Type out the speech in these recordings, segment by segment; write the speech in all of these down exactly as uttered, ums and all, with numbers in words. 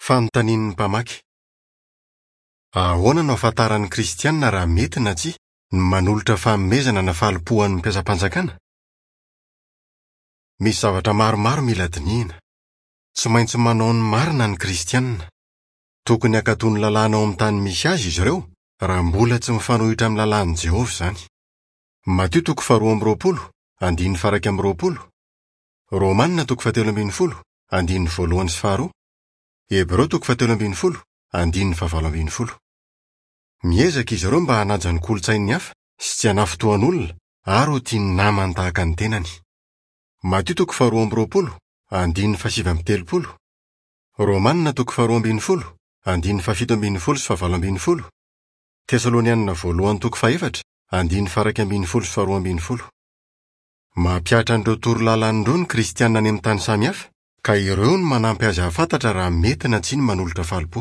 Fanontanian'ny mpamaky. Ahoana no ahafantaran'ny kristianina raha mety na tsia ny manolotra fanomezana na fahalipo an'ny mpiasam-panjakana? Misy zavatra maromaro mila dinihina. Tsy maintsy manao ny marina ny kristianina. Tokony hakatony ny lalàna ao amin'ny tany misy azy izy ireo, raha mbola tsy mifanohitra amin'ny lalàn'i Jehovah izany. Mateo toko faharoa amby roapolo, andiny faraka amby roapolo. Romanina toko fahatelo ambin'ny folo, andiny voalohany sy faharoa. Hebreo toko fahatelo ambin'ny folo, andiny fahavalo ambin'ny folo. Miezaka izy ireo mba hanaja ny kolotsain'ny hafa sy tsy hanafotoan'olona ary ho tiany namany tahaka ny tenany. Mateo toko faharoa amby roapolo, andiny fahasivy amby telopolo. Romanina toko faharoa ambin'ny folo, andiny fahafito ambin'ny folo sy fahavalo ambin'ny folo. Tesalonianina voalohany toko fahaefatra, andiny faraka ambin'ny folo sy faharoa ambin'ny folo. Mampiatra an'ireo torolalàn'ireo ny kristianina any amin'ny tany samihafa, ka ireo no manampy azy hahafantatra raha mety na tsia ny manolotra fahalipo.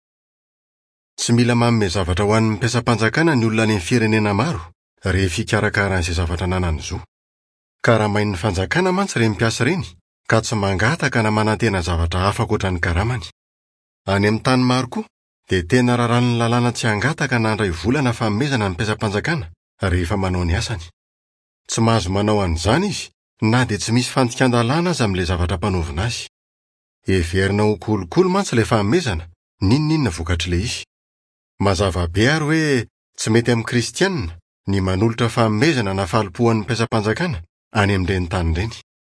Tsy mila manome zavatra ho an'ny mpiasam-panjakana ny olona any amin'ny firenena maro rehefa hikarakara an'izay zavatra nanany zo. Karamain'ny fanjakana mantsy ireny mpiasa ireny, ka tsy mangataka na manantena zavatra hafa ankoatra ny karamany. Any amin'ny tany maro koa, dia tena raran'ny lalàna tsy hangataka na handray volana fanomezana ny mpiasam-panjakana rehefa manao ny asany. Tsy mahazo manao an'izany izy, na dia tsy misy fantikan-dalàna aza amin'ilay zavatra mpanaovina azy. Heverina ho kolokolo mantsy ilay fanomezana, ninninona vokatr'ilay izy. Mazava be ary hoe tsy mety amin'ny kristianina ny manolotra fanomezana na fahalipo an'ny mpiasam-panjakana any amin'ireny tany ireny.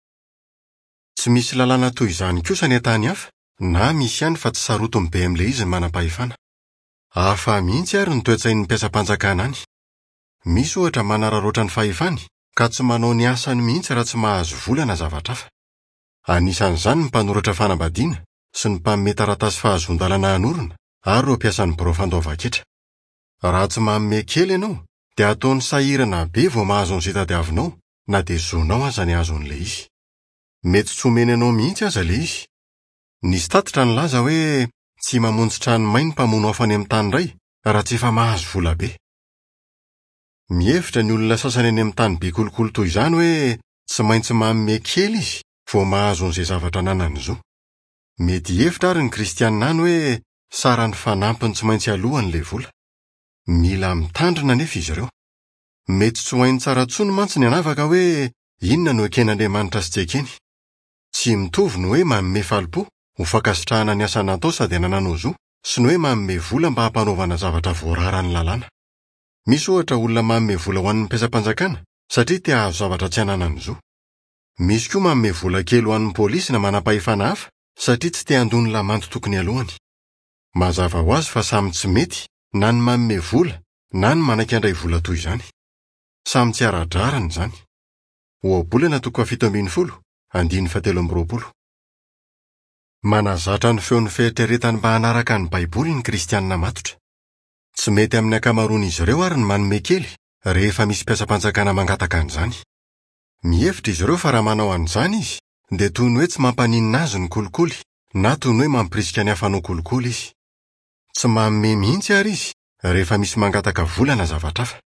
Tsy misy lalàna toy izany kosa ny tany hafa, na misy ihany fa tsy sarotiny be amin'ilay izy ny manam-pahefana. Hafa mihitsy ary ny toe-tsain'ny mpiasam-panjakana any. Misy ohatra manararoatra ny fahefany, ka tsy manao ny asany mihitsy raha tsy mahazo volana zavatra hafa. Anisan'izany ny mpanoratra fanambadiana sy ny mpanome taratasy fahazon-dalana hanorina ary ireo mpiasan'ny birao fandoavan-ketra. Raha tsy manome kely ianao, dia ataony sahirana be vao mahazo an'izay tadiavinao, na dia zonao aza ny azon'ilay izy. Mety tsy omeny anao mihitsy aza ilay izy. Nisy tatitra ny laza hoe tsy mamonjy trano may ny mpamono afo any amin'ny tany iray raha tsy efa mahazo vola be. Mihevitra ny olona sasany any amin'ny tany be kolokolo toy izany hoe tsy maintsy manome kely izy vao mahazo an'izay zavatra nanany zo. Mety hevitra ary ny kristianina any hoe sara ny fanampiny tsy maintsy alohan'ilay vola. Mila mitandrina nefa izy ireo. Mety tsy ho hainy tsara tsony mantsy ny hanavaka hoe inona no eken'Andriamanitra sy tsy ekeny. Tsy mitovy no hoe manome fahalipo ho fankasitrahana ny asa natao sady hananao zo, sy ny hoe manome vola mba hampanaovana zavatra voararan'ny lalàna. Misy ohatra olona manome vola ho an'ny mpiasam-panjakana satria te hahazo zavatra tsy hananany zo. Misy koa manome vola kely ho an'ny pôlisy na manam-pahefana hafa satria tsy te handony lamanto tokony alohany. Mazava ho azy fa samy tsy mety na ny manome vola na ny manaiky handray vola toy izany. Samy tsy ara-drarany izany. Ohabolana toko fahafito ambin'ny folo, andiny fahatelo amby roapolo. Manazatra ny feon'ny fieritreretany mba hanaraka ny Baiboly ny kristianina matotra. Tsy mety amin'ny ankamaroan'izy ireo ary ny manome kely rehefa misy mpiasam-panjakana mangataka an'izany. Mihevitra izy ireo fa raha manao an'izany izy, dia toy ny hoe tsy mampaninina azy ny kolikoly, na toy ny hoe mampirisika ny hafanao kolikoly izy. Tsy manome mihitsy ary izy rehefa misy mangataka volana zavatra hafa.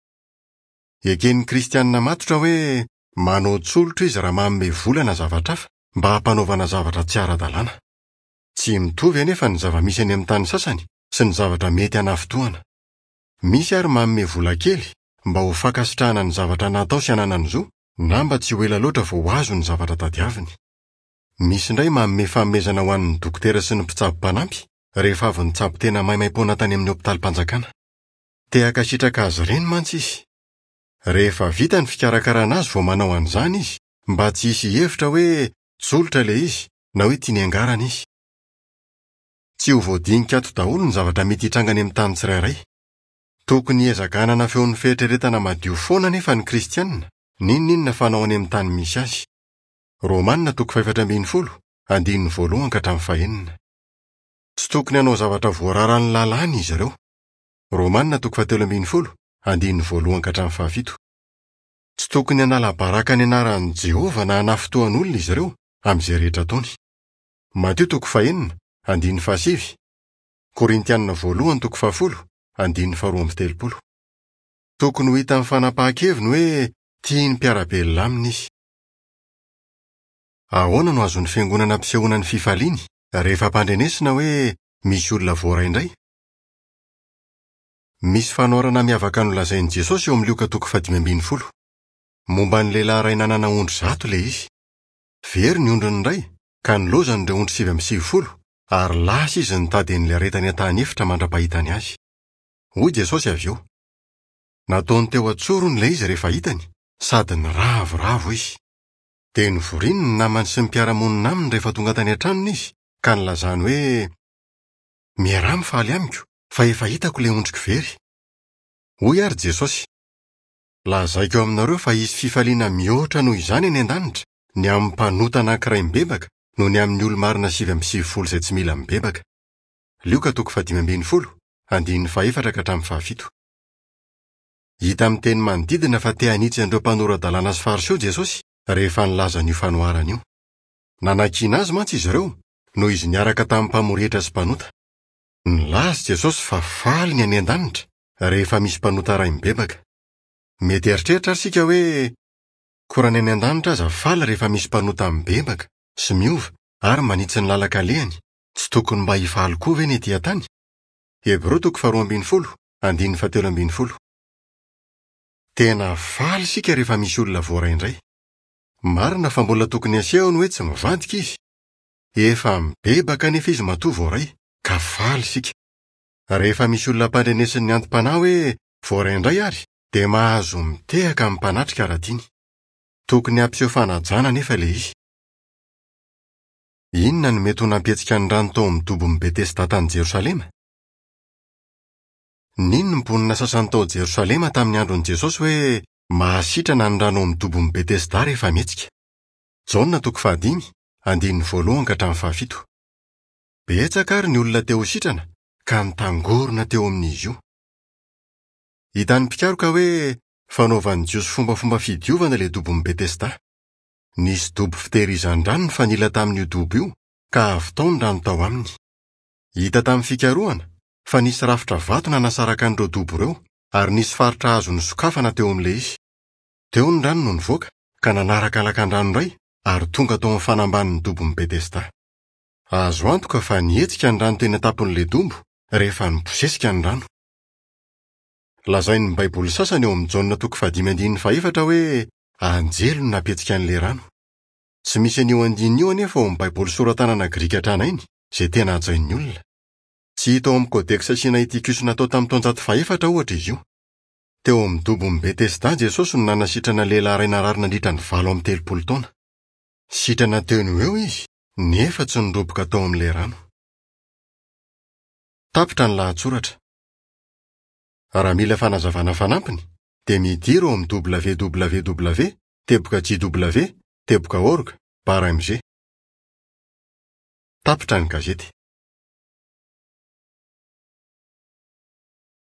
Eken'ny kristianina matotra hoe manao tsolotra izy raha manome volana zavatra hafa mba hampanaovana zavatra tsy ara-dalàna. Tsy mitovy anefa ny zava-misy any amin'ny tany sasany sy ny zavatra mety hanafotoana. Misy ary manome vola kely mba ho fankasitrahana ny zavatra natao sy hananany zo, na mba tsy ho ela loatra vao azo ny zavatra tadiaviny. Misy indray manome fanomezana ho an'ny dokotera sy ny mpitsabo-panampy rehefa avy ny tsabo tena maimaim-poana tany amin'ny hopitalim-panjakana. Te hankasitraka azy ireny mantsy izy. Rehefa vita ny fikarakarana azy vao manao an'izany izy, mba tsy hisy hevitra hoe tsolotra ilay izy na hoe tiany angarana izy. Tsy ho voadinika ato daholo ny zavatra mety hitranga any amin'ny tany tsirairay. Tokony hiezaka-hanana feon'ny fieritreretana madio foana nefa ny kristianina, ninninona fanao any amin'ny tany misy azy. Romanina toko fahaefatra ambin'ny folo, andiny voalohany ka hatramin'ny fahaenina. Tsy tokony hanao zavatra voararan'ny lalàna izy ireo. Romanina toko fahatelo ambin'ny folo, andiny voalohany ka hatramin'ny fahafito. Tsy tokony hanala baraka ny anaran'i Jehovah na hanafotoan'olona izy ireo amin'izay rehetra ataony. Mateo toko fahaenina, andiny fahasivy. Korintianina voalohany toko fahafolo, andiny faharoa amby telopolo. Tokony ho hita amin'ny fanapahan-keviny hoe tiany mpiara-belona aminy izy. Ahoana no azon'ny fiangonana ampisehoana ny fifaliany rehefa mpandrenesina hoe misy olona voaray indray. Misy fanoarana miavaka nolazain'i Jesosy eo amin'ny Luka toko fadimy ambin'ny folo. Momba ny lehilahy ray nanana ondry zato le izy. Very ny ondriny iray, ka nilozany ireo ondry sivy amby sivy folo, ary lasa izy nitady an'ilay aretany an-tany efitra mandra-pahitany azy. Hoy Jesosy avy eo. Nataony teo atsorony le izy rehefa hitany, sady niravoravo izy. Dia nivoriany ny namany sy ny mpiara-monina aminy rehefa tonga tany an-tranony izy, ka nilazany hoe, miara mifaly amiko, fa efa hitako le ondriko very. Hoy ary Jesosy, lazaiko eo aminareo fa hisy fifaliana mihoatra noho izany eny an-danitra, ny amin'ny mpanota anankiray mibebaka, no ny amin'ny olo-marina sivy amby sivy folo izay tsy mila mibebaka. Luka toko fadimy ambin'ny folo, andininy fahaefatra ka hatramin'ny fahafito. Hita amin'ny teny manodidina fa te hanitsy an'ireo mpanorandalàna sy fariseo Jesosy rehefa nilaza an'io fanoarana io. Nanakina azy mantsy izy ireo, noho izy niaraka tamin'ny mpamorehitra sy mpanota. Nilaza Jesosy fa faly ny any an-danitra rehefa misy mpanota iray mibebaka. Mety eritreritra isika hoe, korany any an-danitra aza faly rehefa misy mpanota mibebaka sy miova ary manitsy ny lalaka-lehany, tsy tokony mba hifaly koa ve ny etỳ an-tany? Hebreo toko faharoa ambin'ny folo, andininy fahatelo ambin'ny folo. Tena faly isika rehefa misy olona voaray indray. Marina fa mbola tokony asehony hoe tsy mivadika izy. Efa mibebaka nefa izy matoa voaray, ka faly isika. Rehefa misy olona mpandrenesin'ny ny antom-panahy hoe voaray indray ary, dia mahazo mitehaka amin'ny mpanatrika raha tiany. Tokony ampiseho fanajana nefa le izy. Inona no mety ho nampihetsika ny rano tao amin'ny dobon'i Betesda tany Jerosalema? Ninona ny mponina sasany tao Jerosalema tamin'ny andron'i Jesosy hoe mahasitrana ny rano amin'ny dobon'i Betesda rehefa mihetsika? Jaona toko fahadimy, andininy voalohany ka hatramin'ny fahafito. Betsaka ary ny olona teo sitrana, ka nitangorona teo amin'izy io. Hitan'ny mpikaroka hoe fanaovan'ny Jiosy fombafomba fidiovana le dobon'i Betesda. Nisy dobo fitehirizan-drano ny fanila tamin'io dobo io, ka avy tao ny rano tao aminy. Hita tamin'ny fikarohana fa nisy rafitra vato nanasaraka an'ireo dobo ireo, ary nisy faritra hazo nisokafana teo amin'le izy. Teo ny rano no nivoaka, ka nanaraka lakan-drano iray, ary tonga tao amin'ny fanambanin'ny dobon'i Betesda. Azo antoka fa nihetsika ny rano teny an-tampon'le dobo rehefa niposesika ny rano. Lazain'ny Baiboly sasany eo amin'ny Jaona toko fahadimy andininy fahaefatra hoe anjelo no nampihetsika an'le rano. Tsy misy an'io andininy io anefa ao amin'ny Baiboly soratanana Grika hatranainy, izay tena hajain'ny olona. Tsy hita ao amin'ny kodeksa Sinaitikus natao tamin'ny taonjato fahaefatra ohatra izy io. Teo amin'ny dobon'i Betesda Jesosy no nanasitrana lehilahy iray narary nandritra ny valo amby telopolo taona. Sitrana teo eo izy, nefa tsy niroboka tao amin'le rano. Tapitra ny lahatsoratra. Raha mila fanazavana fanampiny, dia midiro ao amin'ny w w w teboka j w teboka org bara mg. Tapitra ny gazety.